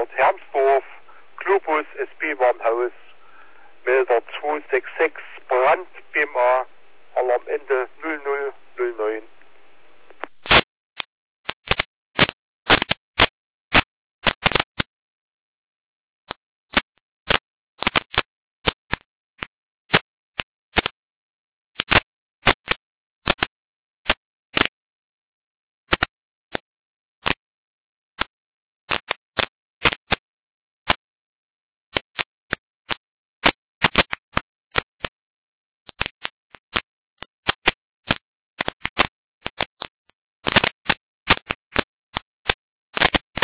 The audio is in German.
registriert. Hermsdorf, Globus, SB Warnhaus, Melder 266, Brand, BMA, Alarm Ende 0009.